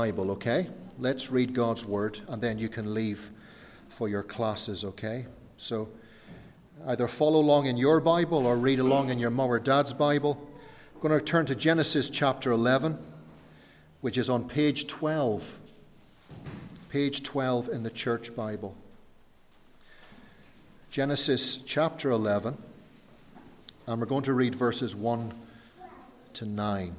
Bible, okay? Let's read God's word and then you can leave for your classes, okay? So either follow along in your Bible or read along in your mum or dad's Bible. I'm going to turn to Genesis chapter 11, which is on page 12. Page 12 in the church Bible. Genesis chapter 11, and we're going to read verses 1 to 9.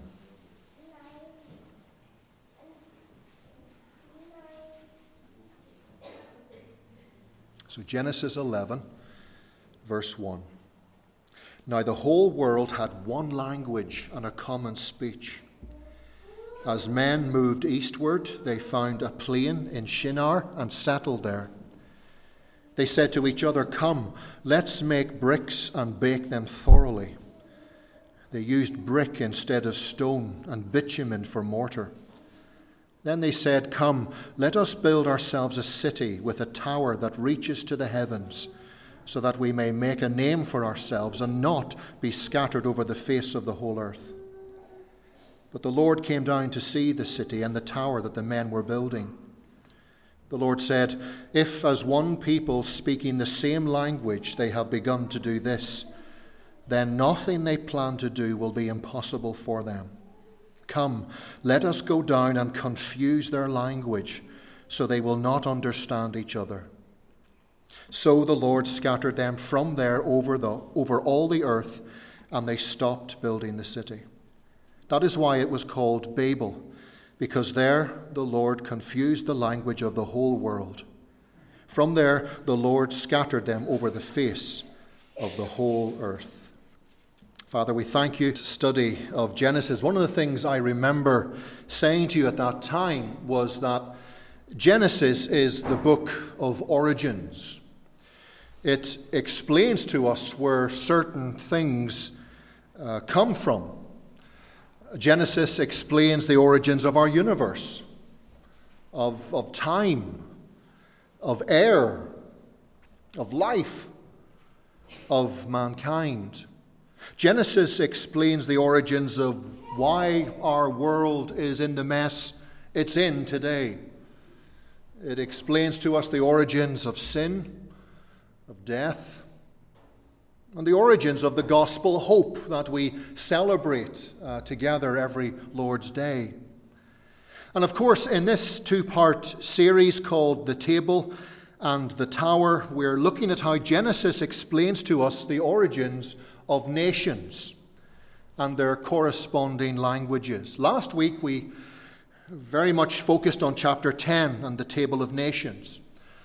So Genesis 11, verse 1. Now the whole world had one language and a common speech. As men moved eastward, they found a plain in Shinar and settled there. They said to each other, "Come, let's make bricks and bake them thoroughly." They used brick instead of stone and bitumen for mortar. Then they said, "Come, let us build ourselves a city with a tower that reaches to the heavens, so that we may make a name for ourselves and not be scattered over the face of the whole earth." But the Lord came down to see the city and the tower that the men were building. The Lord said, "If as one people speaking the same language they have begun to do this, then nothing they plan to do will be impossible for them. Come, let us go down and confuse their language, so they will not understand each other." So the Lord scattered them from there over all the earth, and they stopped building the city. That is why it was called Babel, because there the Lord confused the language of the whole world. From there the Lord scattered them over the face of the whole earth. Father, we thank you for the study of Genesis. One of the things I remember saying to you at that time was that Genesis is the book of origins. It explains to us where certain things come from. Genesis explains the origins of our universe, of time, of air, of life, of mankind. Genesis explains the origins of why our world is in the mess it's in today. It explains to us the origins of sin, of death, and the origins of the gospel hope that we celebrate together every Lord's Day. And of course, in this two-part series called The Table and the Tower, we're looking at how Genesis explains to us the origins of nations and their corresponding languages. Last week we very much focused on chapter 10 and the Table of Nations.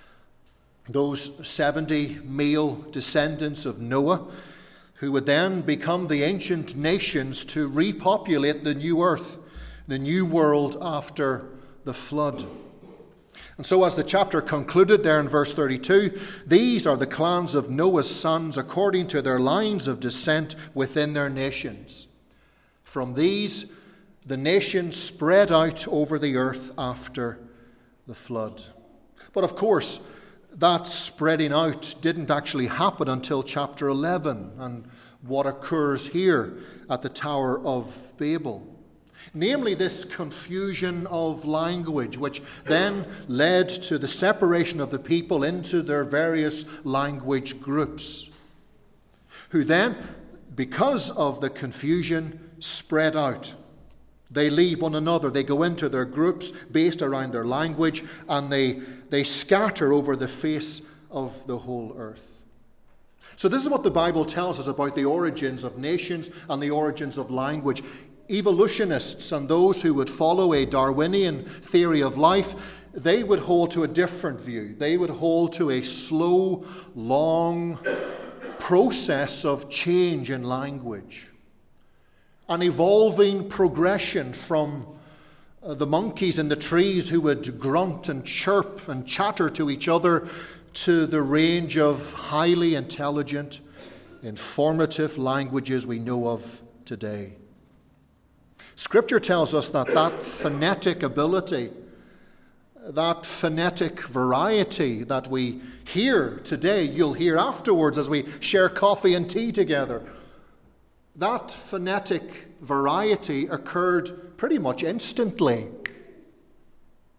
Those 70 male descendants of Noah who would then become the ancient nations to repopulate the new earth, the new world after the flood. And so as the chapter concluded there in verse 32, these are the clans of Noah's sons according to their lines of descent within their nations. From these, the nations spread out over the earth after the flood. But of course, that spreading out didn't actually happen until chapter 11 and what occurs here at the Tower of Babel. Namely, this confusion of language, which then led to the separation of the people into their various language groups, who then, because of the confusion, spread out. They leave one another. They go into their groups based around their language, and they scatter over the face of the whole earth. So this is what the Bible tells us about the origins of nations and the origins of language. Evolutionists and those who would follow a Darwinian theory of life, they would hold to a different view. They would hold to a slow, long process of change in language. An evolving progression from the monkeys in the trees who would grunt and chirp and chatter to each other to the range of highly intelligent, informative languages we know of today. Scripture tells us that phonetic ability, that phonetic variety that we hear today, you'll hear afterwards as we share coffee and tea together. That phonetic variety occurred pretty much instantly.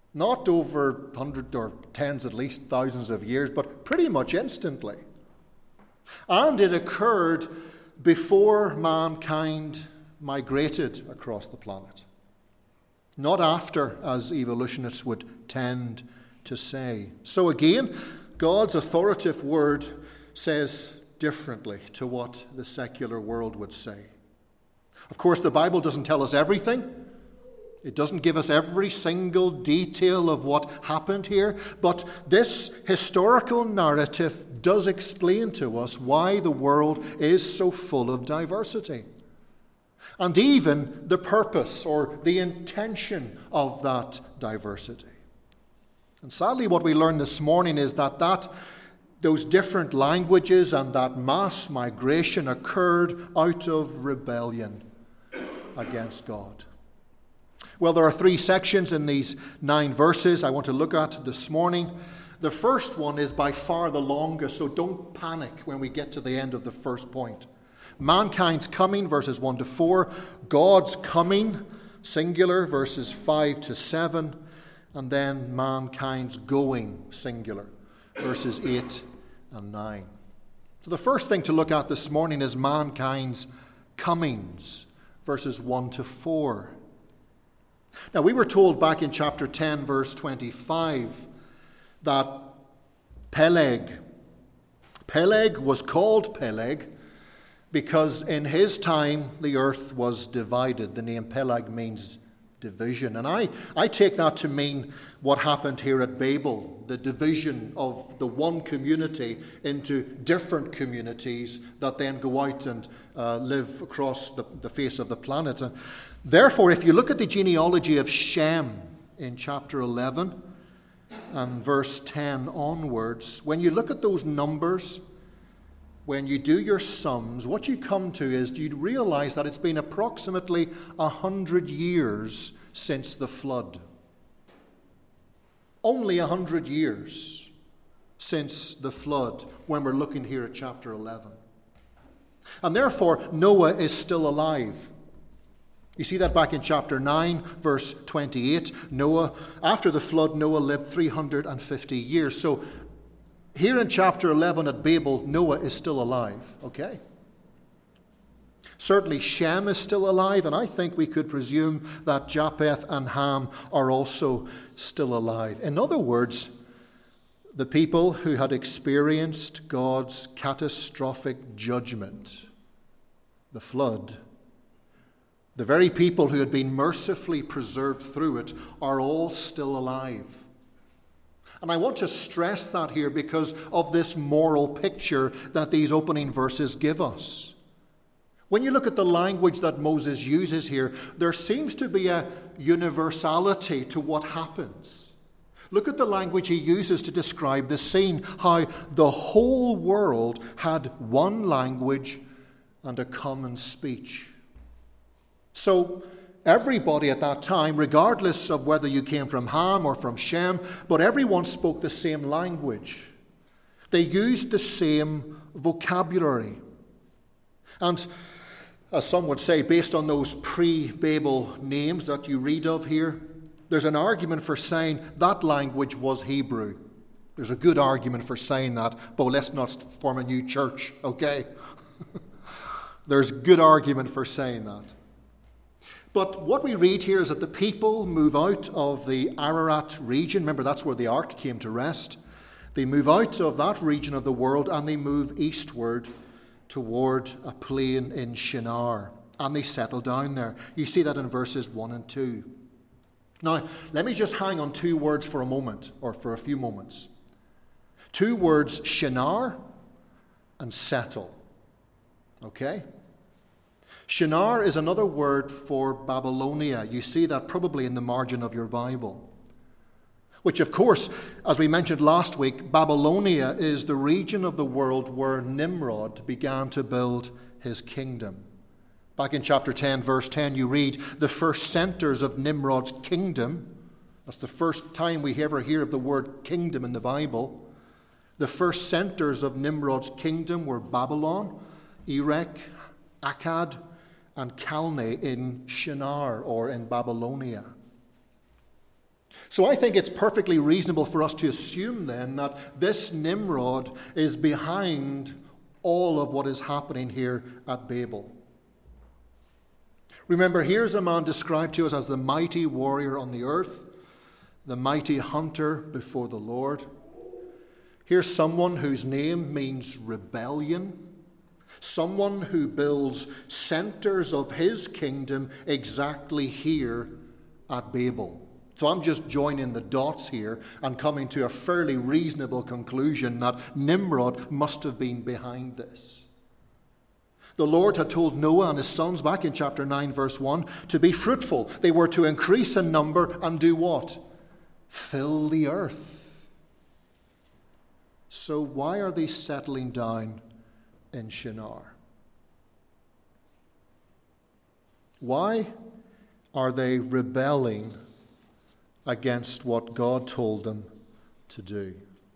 Not over hundreds or tens, at least thousands of years, but pretty much instantly. And it occurred before mankind migrated across the planet. Not after, as evolutionists would tend to say. So again, God's authoritative word says differently to what the secular world would say. Of course, the Bible doesn't tell us everything. It doesn't give us every single detail of what happened here, but this historical narrative does explain to us why the world is so full of diversity. And even the purpose or the intention of that diversity. And sadly, what we learned this morning is that those different languages and that mass migration occurred out of rebellion against God. Well, there are 3 sections in these 9 verses I want to look at this morning. The first one is by far the longest, so don't panic when we get to the end of the first point. Mankind's coming, verses 1 to 4. God's coming, singular, verses 5 to 7. And then mankind's going, singular, verses 8 and 9. So the first thing to look at this morning is mankind's comings, verses 1 to 4. Now, we were told back in chapter 10, verse 25, that Peleg was called Peleg because in his time the earth was divided. The name Peleg means division. And I take that to mean what happened here at Babel, the division of the one community into different communities that then go out and live across the face of the planet. And therefore, if you look at the genealogy of Shem in chapter 11 and verse 10 onwards, when you look at those numbers, when you do your sums, what you come to is you'd realize that it's been approximately 100 years since the flood. Only 100 years since the flood when we're looking here at chapter 11. And therefore, Noah is still alive. You see that back in chapter 9, verse 28. After the flood, Noah lived 350 years. So here in chapter 11 at Babel, Noah is still alive, okay? Certainly Shem is still alive, and I think we could presume that Japheth and Ham are also still alive. In other words, the people who had experienced God's catastrophic judgment, the flood, the very people who had been mercifully preserved through it, are all still alive. And I want to stress that here because of this moral picture that these opening verses give us. When you look at the language that Moses uses here, there seems to be a universality to what happens. Look at the language he uses to describe the scene, how the whole world had one language and a common speech. So everybody at that time, regardless of whether you came from Ham or from Shem, but everyone spoke the same language. They used the same vocabulary. And as some would say, based on those pre-Babel names that you read of here, there's an argument for saying that language was Hebrew. There's a good argument for saying that, but let's not form a new church, okay? There's good argument for saying that. But what we read here is that the people move out of the Ararat region. Remember, that's where the ark came to rest. They move out of that region of the world and they move eastward toward a plain in Shinar. And they settle down there. You see that in verses 1 and 2. Now, let me just hang on 2 words for a moment, or for a few moments. 2 words, Shinar and settle. Okay? Shinar is another word for Babylonia. You see that probably in the margin of your Bible. Which, of course, as we mentioned last week, Babylonia is the region of the world where Nimrod began to build his kingdom. Back in chapter 10, verse 10, you read, the first centers of Nimrod's kingdom. That's the first time we ever hear of the word kingdom in the Bible. The first centers of Nimrod's kingdom were Babylon, Erech, Akkad, and Calneh in Shinar, or in Babylonia. So I think it's perfectly reasonable for us to assume then that this Nimrod is behind all of what is happening here at Babel. Remember, here's a man described to us as the mighty warrior on the earth, the mighty hunter before the Lord. Here's someone whose name means rebellion, someone who builds centers of his kingdom exactly here at Babel. So I'm just joining the dots here and coming to a fairly reasonable conclusion that Nimrod must have been behind this. The Lord had told Noah and his sons back in chapter 9, verse 1, to be fruitful. They were to increase in number and do what? Fill the earth. So why are they settling down in Shinar? Why are they rebelling against what God told them to do?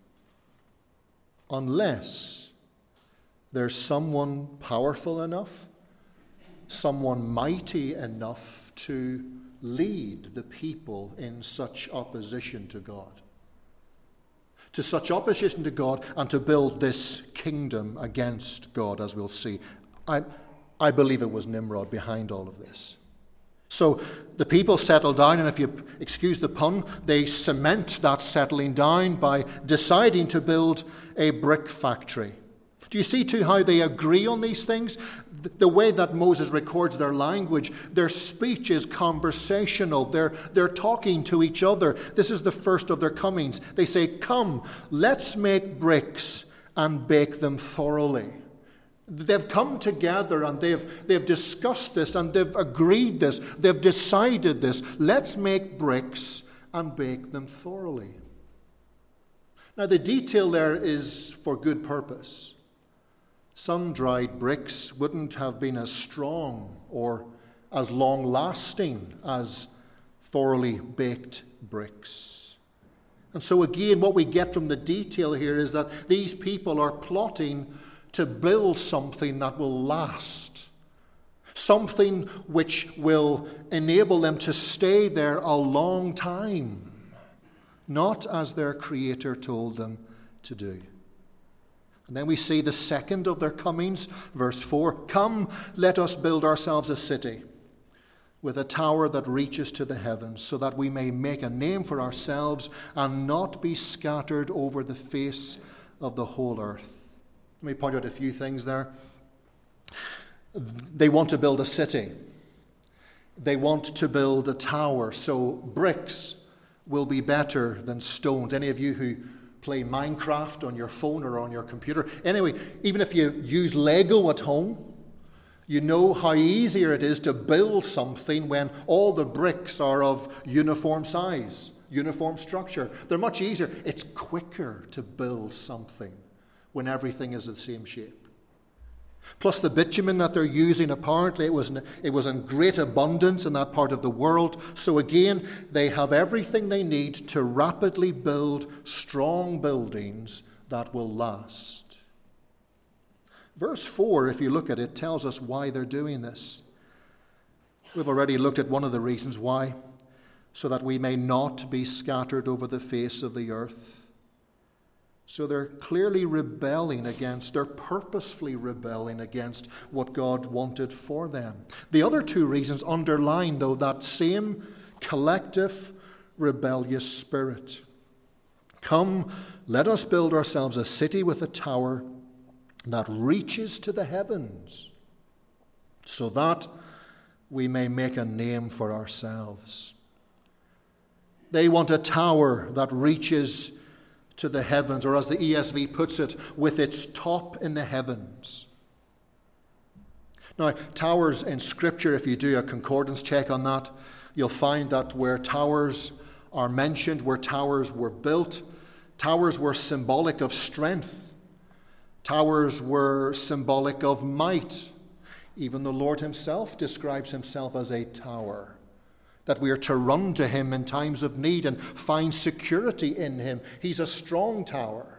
Unless there's someone powerful enough, someone mighty enough to lead the people in such opposition to God. To such opposition to God and to build this kingdom against God, as we'll see. I believe it was Nimrod behind all of this. So the people settle down, and if you excuse the pun, they cement that settling down by deciding to build a brick factory. Do you see too how they agree on these things? The way that Moses records their language, their speech is conversational. They're talking to each other. This is the first of their comings. They say, "Come, let's make bricks and bake them thoroughly." They've come together and they've discussed this and they've agreed this. They've decided this. Let's make bricks and bake them thoroughly. Now the detail there is for good purpose. Sun-dried bricks wouldn't have been as strong or as long-lasting as thoroughly baked bricks. And so again, what we get from the detail here is that these people are plotting to build something that will last, something which will enable them to stay there a long time, not as their Creator told them to do. And then we see the second of their comings, verse 4. "Come, let us build ourselves a city with a tower that reaches to the heavens, so that we may make a name for ourselves and not be scattered over the face of the whole earth." Let me point out a few things there. They want to build a city. They want to build a tower, so bricks will be better than stones. Any of you who play Minecraft on your phone or on your computer, anyway, even if you use Lego at home, you know how easier it is to build something when all the bricks are of uniform size, uniform structure. They're much easier. It's quicker to build something when everything is the same shape. Plus the bitumen that they're using, apparently it was in great abundance in that part of the world. So again, they have everything they need to rapidly build strong buildings that will last. Verse 4, if you look at it, tells us why they're doing this. We've already looked at one of the reasons why, so that we may not be scattered over the face of the earth. So they're clearly they're purposefully rebelling against what God wanted for them. The other two reasons underline, though, that same collective rebellious spirit. "Come, let us build ourselves a city with a tower that reaches to the heavens, so that we may make a name for ourselves." They want a tower that reaches to the heavens, or as the ESV puts it, with its top in the heavens. Now, towers in Scripture, if you do a concordance check on that, you'll find that where towers are mentioned, where towers were built, towers were symbolic of strength. Towers were symbolic of might. Even the Lord himself describes himself as a tower, that we are to run to him in times of need and find security in him. He's a strong tower.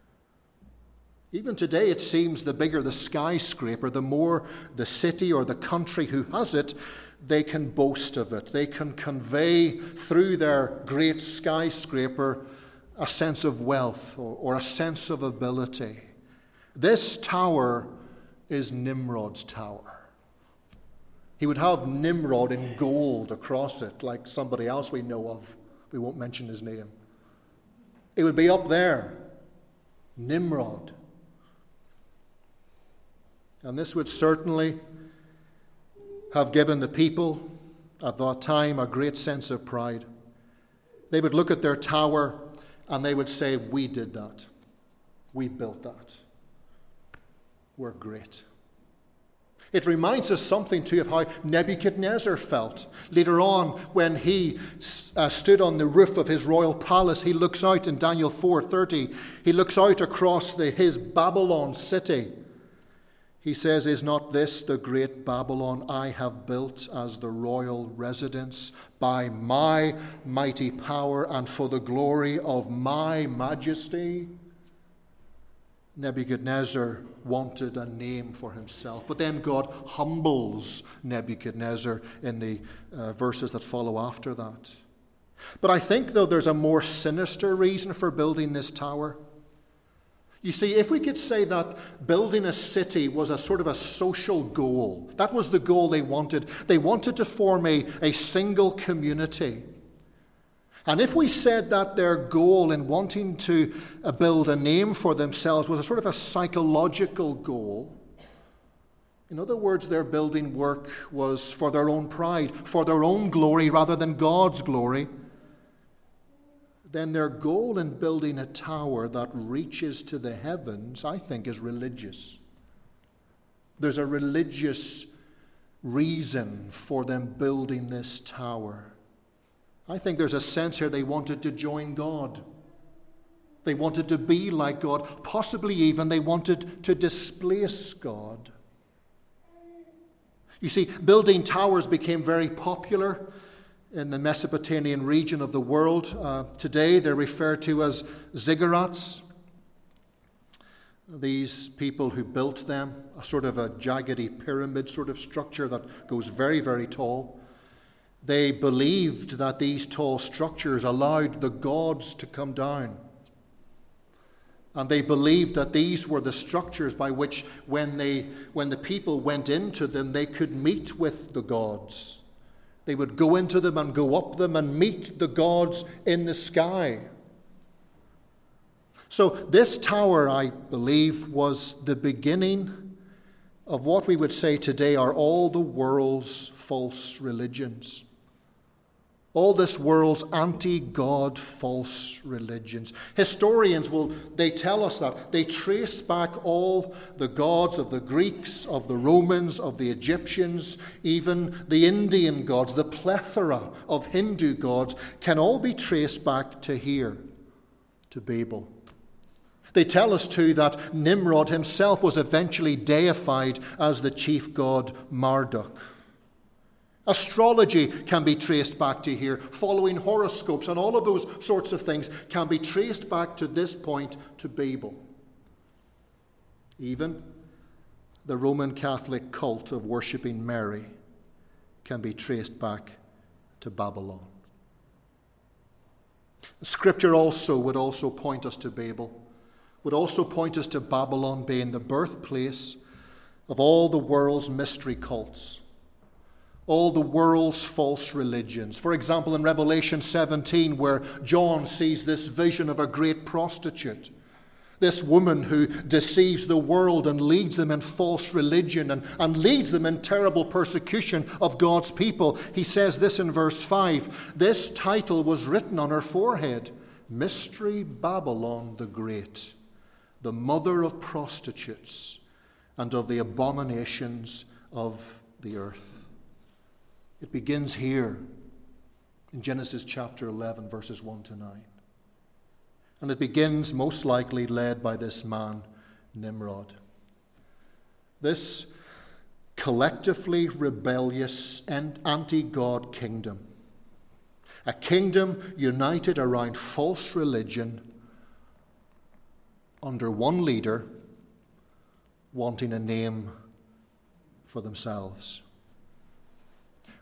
Even today, it seems the bigger the skyscraper, the more the city or the country who has it, they can boast of it. They can convey through their great skyscraper a sense of wealth or a sense of ability. This tower is Nimrod's tower. He would have Nimrod in gold across it, like somebody else we know of. We won't mention his name. It would be up there. Nimrod. And this would certainly have given the people at that time a great sense of pride. They would look at their tower and they would say, "We did that. We built that. We're great." It reminds us something too of how Nebuchadnezzar felt. Later on, when he stood on the roof of his royal palace, he looks out in Daniel 4:30. He looks out across his Babylon city. He says, "Is not this the great Babylon I have built as the royal residence by my mighty power and for the glory of my majesty?" Nebuchadnezzar wanted a name for himself. But then God humbles Nebuchadnezzar in the verses that follow after that. But I think, though, there's a more sinister reason for building this tower. You see, if we could say that building a city was a sort of a social goal, that was the goal they wanted. They wanted to form a single community. And if we said that their goal in wanting to build a name for themselves was a sort of a psychological goal, in other words, their building work was for their own pride, for their own glory rather than God's glory, then their goal in building a tower that reaches to the heavens, I think, is religious. There's a religious reason for them building this tower. I think there's a sense here they wanted to join God. They wanted to be like God. Possibly even they wanted to displace God. You see, building towers became very popular in the Mesopotamian region of the world. Today they're referred to as ziggurats. These people who built them, a sort of a jaggedy pyramid sort of structure that goes very, very tall. They believed that these tall structures allowed the gods to come down. And they believed that these were the structures by which, when the people went into them, they could meet with the gods. They would go into them and go up them and meet the gods in the sky. So this tower, I believe, was the beginning of what we would say today are all the world's false religions. All this world's anti-God false religions. Historians they tell us that. They trace back all the gods of the Greeks, of the Romans, of the Egyptians, even the Indian gods, the plethora of Hindu gods can all be traced back to here, to Babel. They tell us too that Nimrod himself was eventually deified as the chief god Marduk. Astrology can be traced back to here. Following horoscopes and all of those sorts of things can be traced back to this point, to Babel. Even the Roman Catholic cult of worshipping Mary can be traced back to Babylon. Scripture would also point us to Babel, would also point us to Babylon being the birthplace of all the world's mystery cults, all the world's false religions. For example, in Revelation 17, where John sees this vision of a great prostitute, this woman who deceives the world and leads them in false religion and leads them in terrible persecution of God's people. He says this in verse 5, "This title was written on her forehead, Mystery Babylon the Great, the mother of prostitutes and of the abominations of the earth." It begins here in Genesis chapter 11, verses 1 to 9. And it begins most likely led by this man, Nimrod. This collectively rebellious and anti-God kingdom. A kingdom united around false religion under one leader wanting a name for themselves.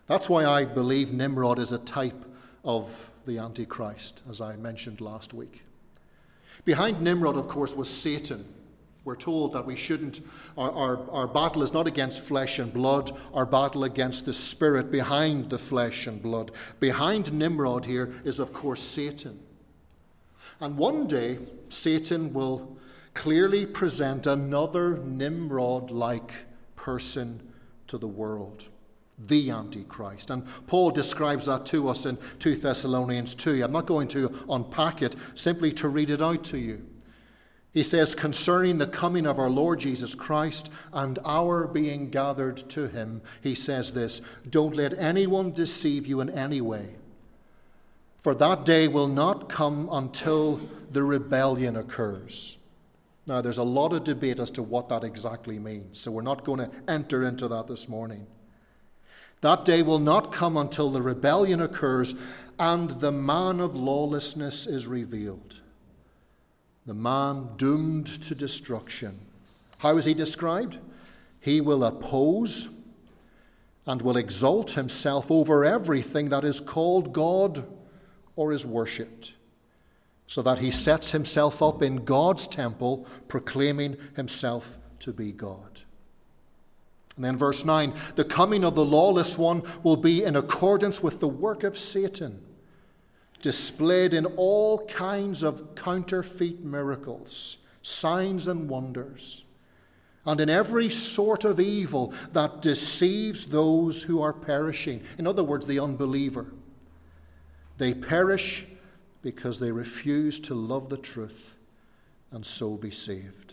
That's why I believe Nimrod is a type of the Antichrist, as I mentioned last week. Behind Nimrod, of course, was Satan. We're told that we shouldn't, our battle is not against flesh and blood, our battle against the spirit behind the flesh and blood. Behind Nimrod here is, of course, Satan. And one day, Satan will clearly present another Nimrod-like person to the world, the Antichrist. And Paul describes that to us in 2 Thessalonians 2. I'm not going to unpack it, simply to read it out to you. He says, concerning the coming of our Lord Jesus Christ and our being gathered to him, he says this, don't let anyone deceive you in any way. For that day will not come until the rebellion occurs. Now, there's a lot of debate as to what that exactly means, so we're not going to enter into that this morning. That day will not come until the rebellion occurs and the man of lawlessness is revealed. The man doomed to destruction. How is he described? He will oppose and will exalt himself over everything that is called God or is worshipped, so that he sets himself up in God's temple, proclaiming himself to be God. And then verse 9, the coming of the lawless one will be in accordance with the work of Satan, displayed in all kinds of counterfeit miracles, signs and wonders, and in every sort of evil that deceives those who are perishing. In other words, the unbeliever. They perish because they refuse to love the truth and so be saved.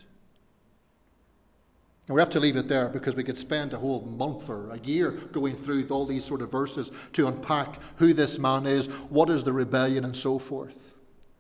And we have to leave it there because we could spend a whole month or a year going through all these sort of verses to unpack who this man is, what is the rebellion, and so forth.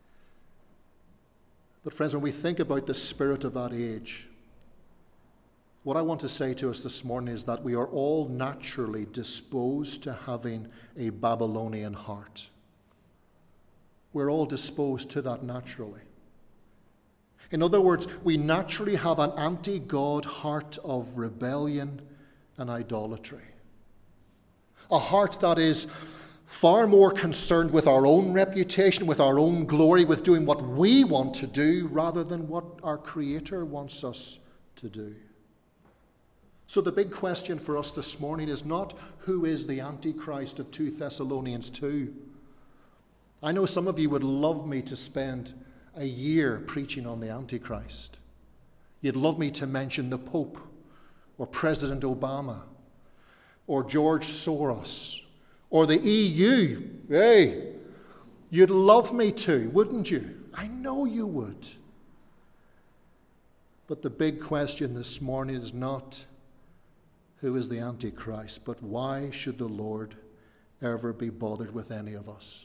But friends, when we think about the spirit of that age, what I want to say to us this morning is that we are all naturally disposed to having a Babylonian heart. We're all disposed to that naturally. In other words, we naturally have an anti-God heart of rebellion and idolatry. A heart that is far more concerned with our own reputation, with our own glory, with doing what we want to do rather than what our Creator wants us to do. So the big question for us this morning is not who is the Antichrist of 2 Thessalonians 2. I know some of you would love me to spend a year preaching on the Antichrist. You'd love me to mention the Pope or President Obama or George Soros or the EU. Hey, you'd love me to, wouldn't you? I know you would. But the big question this morning is not who is the Antichrist, but why should the Lord ever be bothered with any of us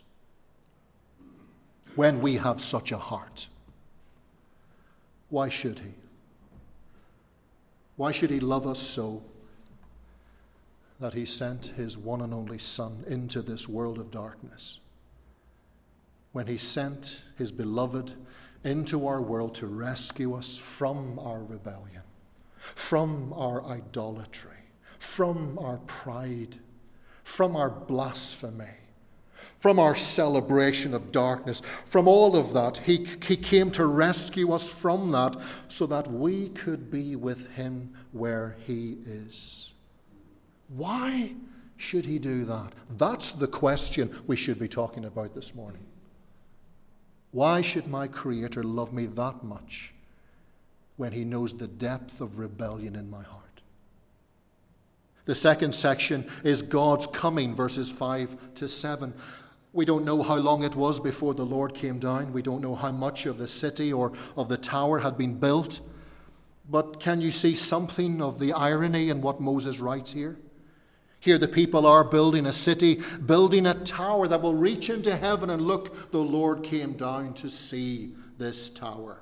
when we have such a heart? Why should he? Why should he love us so that he sent his one and only Son into this world of darkness? When he sent his beloved into our world to rescue us from our rebellion, from our idolatry, from our pride, from our blasphemy, from our celebration of darkness, from all of that. He came to rescue us from that so that we could be with him where he is. Why should he do that? That's the question we should be talking about this morning. Why should my Creator love me that much when he knows the depth of rebellion in my heart? The second section is God's coming, verses 5 to 7. We don't know how long it was before the Lord came down. We don't know how much of the city or of the tower had been built. But can you see something of the irony in what Moses writes here? Here the people are building a city, building a tower that will reach into heaven, and look, the Lord came down to see this tower.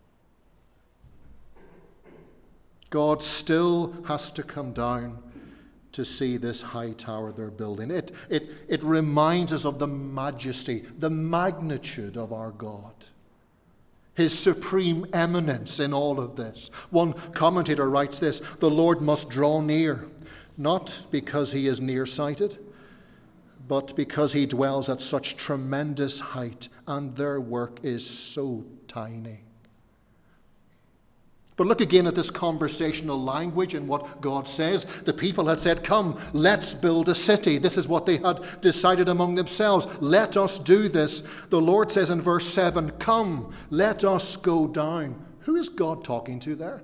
God still has to come down to see this high tower they're building. It reminds us of the majesty, the magnitude of our God, his supreme eminence in all of this. One commentator writes this: the Lord must draw near, not because he is nearsighted, but because he dwells at such tremendous height, and their work is so tiny. But look again at this conversational language and what God says. The people had said, "Come, let's build a city." This is what they had decided among themselves. Let us do this. The Lord says in verse 7, "Come, let us go down." Who is God talking to there?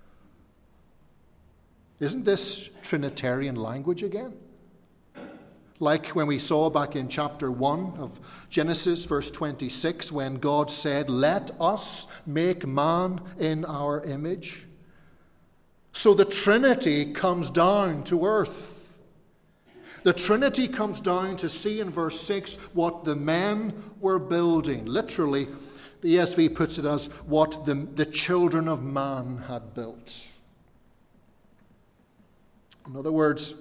Isn't this Trinitarian language again? Like when we saw back in chapter 1 of Genesis, verse 26, when God said, "Let us make man in our image." So the Trinity comes down to earth. The Trinity comes down to see in verse 6 what the men were building. Literally, the ESV puts it as what the children of man had built. In other words,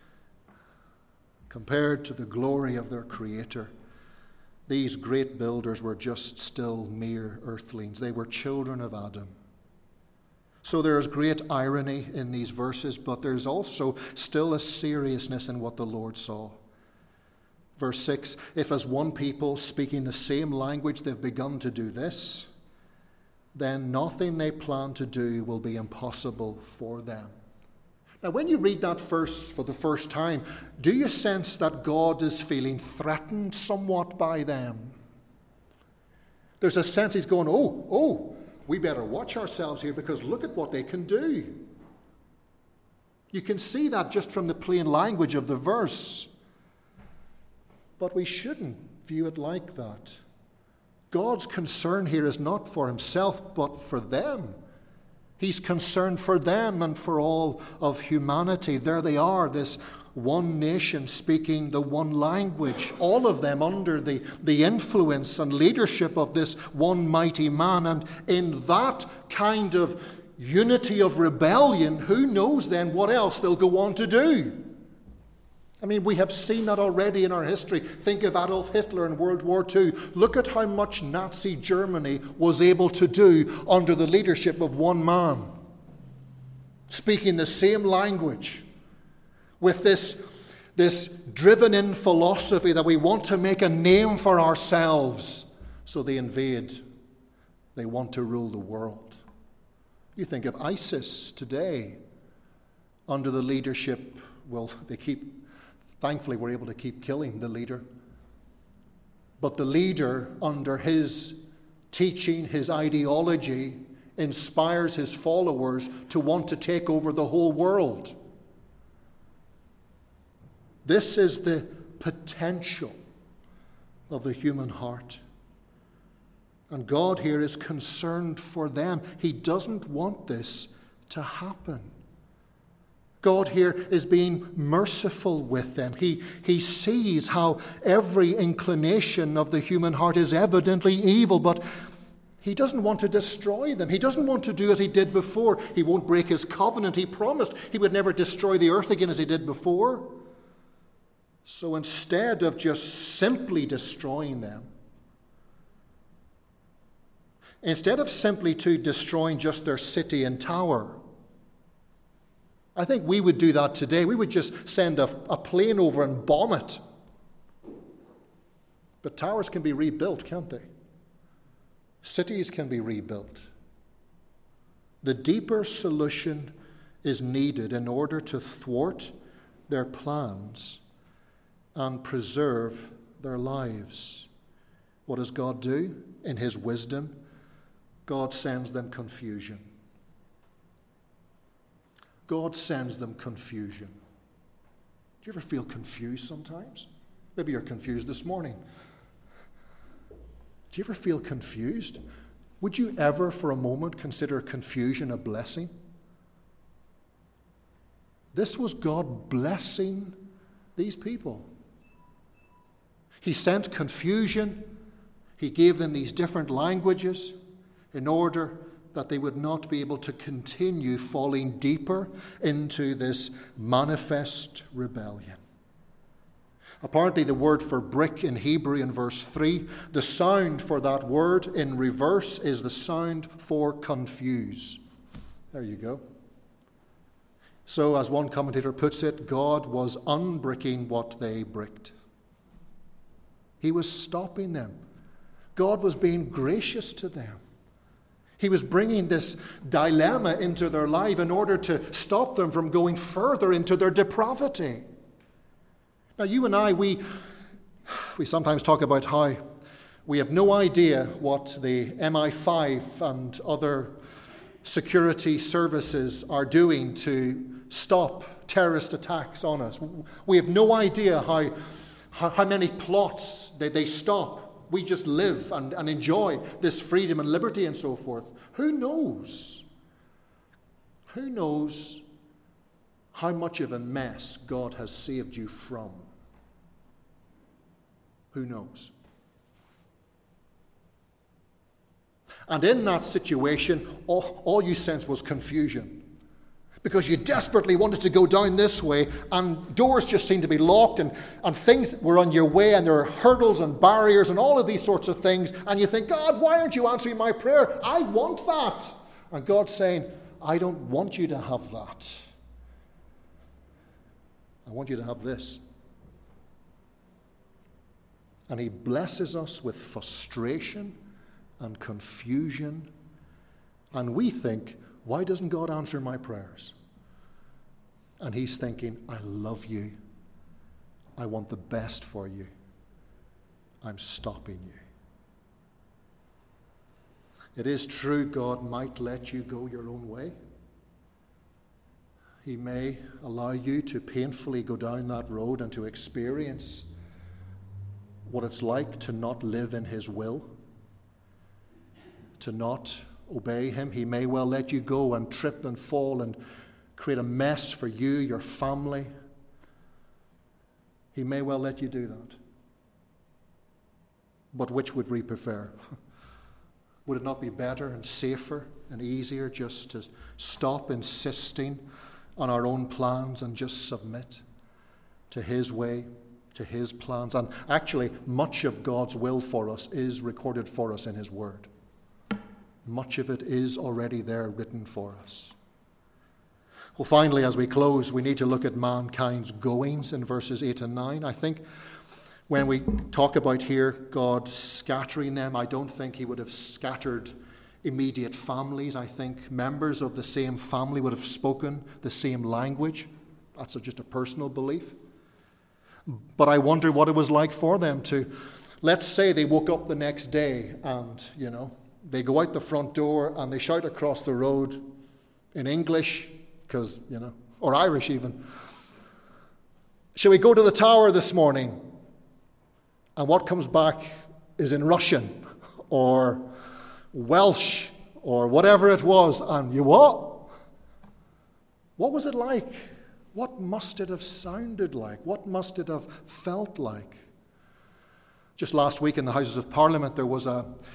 compared to the glory of their Creator, these great builders were just still mere earthlings. They were children of Adam. So there is great irony in these verses, but there's also still a seriousness in what the Lord saw. Verse 6, if as one people speaking the same language they've begun to do this, then nothing they plan to do will be impossible for them. Now, when you read that verse for the first time, do you sense that God is feeling threatened somewhat by them? There's a sense he's going, oh, we better watch ourselves here because look at what they can do. You can see that just from the plain language of the verse. But we shouldn't view it like that. God's concern here is not for himself, but for them. He's concerned for them and for all of humanity. There they are, this one nation speaking the one language, all of them under the influence and leadership of this one mighty man. And in that kind of unity of rebellion, who knows then what else they'll go on to do? I mean, we have seen that already in our history. Think of Adolf Hitler in World War II. Look at how much Nazi Germany was able to do under the leadership of one man, speaking the same language, with this driven-in philosophy that we want to make a name for ourselves. So they invade. They want to rule the world. You think of ISIS today, under the leadership, thankfully, we're able to keep killing the leader. But the leader, under his teaching, his ideology, inspires his followers to want to take over the whole world. This is the potential of the human heart. And God here is concerned for them. He doesn't want this to happen. God here is being merciful with them. He sees how every inclination of the human heart is evidently evil, but he doesn't want to destroy them. He doesn't want to do as he did before. He won't break his covenant. He promised he would never destroy the earth again as he did before. So instead of just simply destroying them, instead of simply destroying just their city and tower, I think we would do that today. We would just send a plane over and bomb it. But towers can be rebuilt, can't they? Cities can be rebuilt. The deeper solution is needed in order to thwart their plans and preserve their lives. What does God do? In his wisdom, God sends them confusion. God sends them confusion. Do you ever feel confused sometimes? Maybe you're confused this morning. Do you ever feel confused? Would you ever for a moment consider confusion a blessing? This was God blessing these people. He sent confusion. He gave them these different languages in order that they would not be able to continue falling deeper into this manifest rebellion. Apparently, the word for brick in Hebrew in verse 3, the sound for that word in reverse is the sound for confuse. There you go. So, as one commentator puts it, God was unbricking what they bricked. He was stopping them. God was being gracious to them. He was bringing this dilemma into their life in order to stop them from going further into their depravity. Now, you and I, we sometimes talk about how we have no idea what the MI5 and other security services are doing to stop terrorist attacks on us. We have no idea how many plots they stop. We just live and enjoy this freedom and liberty and so forth. Who knows? Who knows how much of a mess God has saved you from? Who knows? And in that situation, all you sensed was confusion. Because you desperately wanted to go down this way, and doors just seemed to be locked, and things were on your way, and there are hurdles and barriers and all of these sorts of things. And you think, God, why aren't you answering my prayer? I want that. And God's saying, I don't want you to have that. I want you to have this. And he blesses us with frustration and confusion. And we think, why doesn't God answer my prayers? And he's thinking, I love you. I want the best for you. I'm stopping you. It is true God might let you go your own way. He may allow you to painfully go down that road and to experience what it's like to not live in his will, to not obey him. He may well let you go and trip and fall and create a mess for you, your family. He may well let you do that. But which would we prefer? Would it not be better and safer and easier just to stop insisting on our own plans and just submit to his way, to his plans? And actually, much of God's will for us is recorded for us in his word. Much of it is already there written for us. Well, finally, as we close, we need to look at mankind's goings in verses 8 and 9. I think when we talk about here God scattering them, I don't think he would have scattered immediate families. I think members of the same family would have spoken the same language. That's just a personal belief. But I wonder what it was like for them to, let's say they woke up the next day and, they go out the front door and they shout across the road in English, because, or Irish even. Shall we go to the tower this morning? And what comes back is in Russian or Welsh or whatever it was. And you what? What was it like? What must it have sounded like? What must it have felt like? Just last week in the Houses of Parliament, there was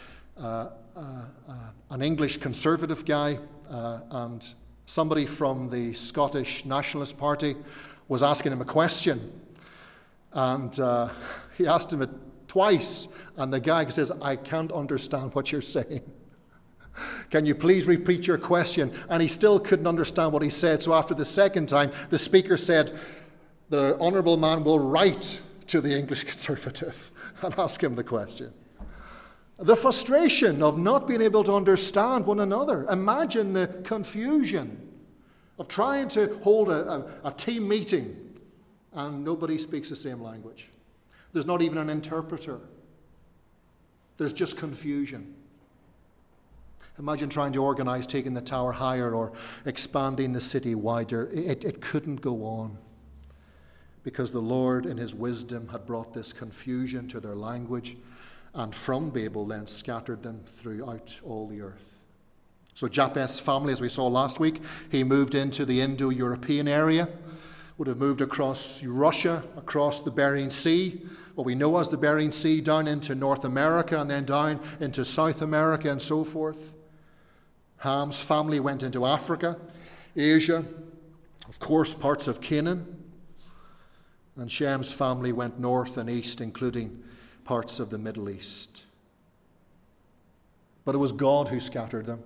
an English Conservative guy and somebody from the Scottish Nationalist Party was asking him a question. And he asked him it twice, and the guy says, I can't understand what you're saying. Can you please repeat your question? And he still couldn't understand what he said. So after the second time, the speaker said, the honourable man will write to the English Conservative and ask him the question. The frustration of not being able to understand one another. Imagine the confusion of trying to hold a team meeting and nobody speaks the same language. There's not even an interpreter. There's just confusion. Imagine trying to organize taking the tower higher or expanding the city wider. It couldn't go on because the Lord in his wisdom had brought this confusion to their language, and from Babel then scattered them throughout all the earth. So Japheth's family, as we saw last week, he moved into the Indo-European area, would have moved across Russia, across the Bering Sea, what we know as the Bering Sea, down into North America and then down into South America and so forth. Ham's family went into Africa, Asia, of course parts of Canaan. And Shem's family went north and east, including parts of the Middle East. But it was God who scattered them.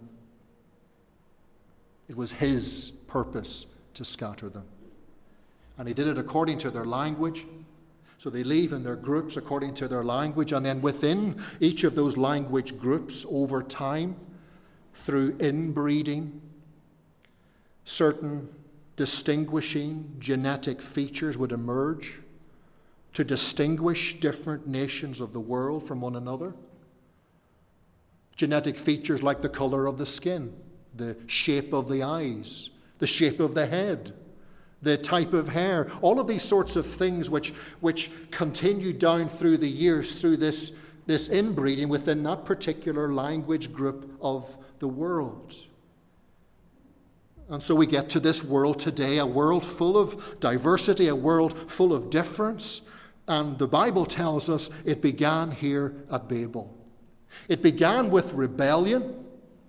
It was his purpose to scatter them. And he did it according to their language, So they leave in their groups according to their language, and then within each of those language groups, over time, through inbreeding, certain distinguishing genetic features would emerge to distinguish different nations of the world from one another. Genetic features like the color of the skin, the shape of the eyes, the shape of the head, the type of hair, all of these sorts of things which continue down through the years through this inbreeding within that particular language group of the world. And so we get to this world today, a world full of diversity, a world full of difference. And the Bible tells us it began here at Babel. It began with rebellion,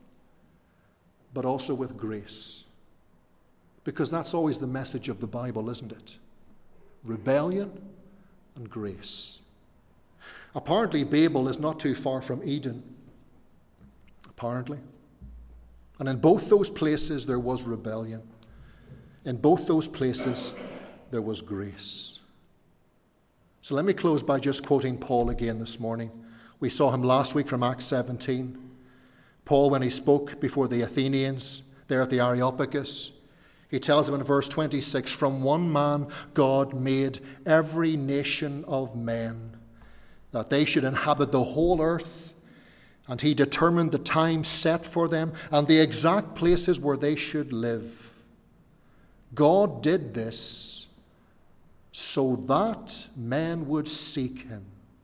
but also with grace. Because that's always the message of the Bible, isn't it? Rebellion and grace. Apparently, Babel is not too far from Eden. Apparently. And in both those places, there was rebellion. In both those places, there was grace. So let me close by just quoting Paul again this morning. We saw him last week from Acts 17. Paul, when he spoke before the Athenians there at the Areopagus, he tells them in verse 26, "From one man God made every nation of men, that they should inhabit the whole earth, and he determined the time set for them and the exact places where they should live. God did this so that men would seek him,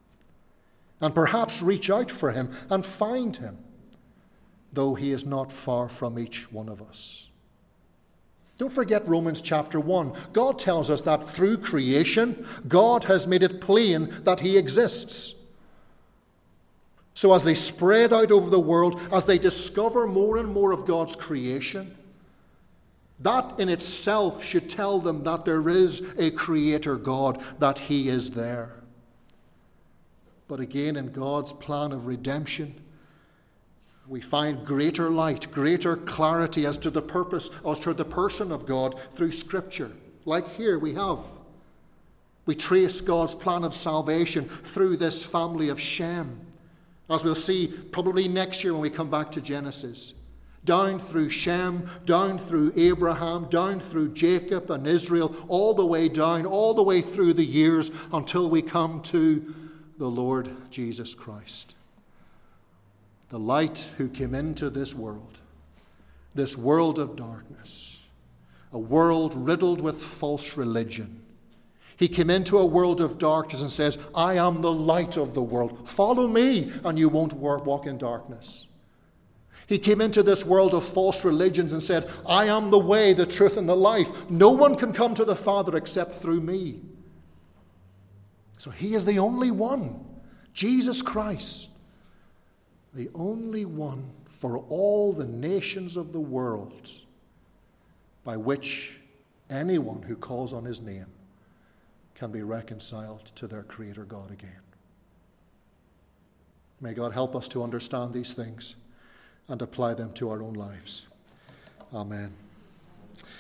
and perhaps reach out for him and find him, though he is not far from each one of us." Don't forget Romans chapter 1. God tells us that through creation, God has made it plain that he exists. So as they spread out over the world, as they discover more and more of God's creation, that in itself should tell them that there is a creator God, that he is there. But again, in God's plan of redemption, we find greater light, greater clarity as to the purpose, as to the person of God through Scripture. Like here we trace God's plan of salvation through this family of Shem, as we'll see probably next year when we come back to Genesis. Down through Shem, down through Abraham, down through Jacob and Israel, all the way down, all the way through the years until we come to the Lord Jesus Christ. The light who came into this world of darkness, a world riddled with false religion. He came into a world of darkness and says, "I am the light of the world. Follow me and you won't walk in darkness." He came into this world of false religions and said, "I am the way, the truth, and the life. No one can come to the Father except through me." So he is the only one, Jesus Christ, the only one for all the nations of the world by which anyone who calls on his name can be reconciled to their Creator God again. May God help us to understand these things and apply them to our own lives. Amen.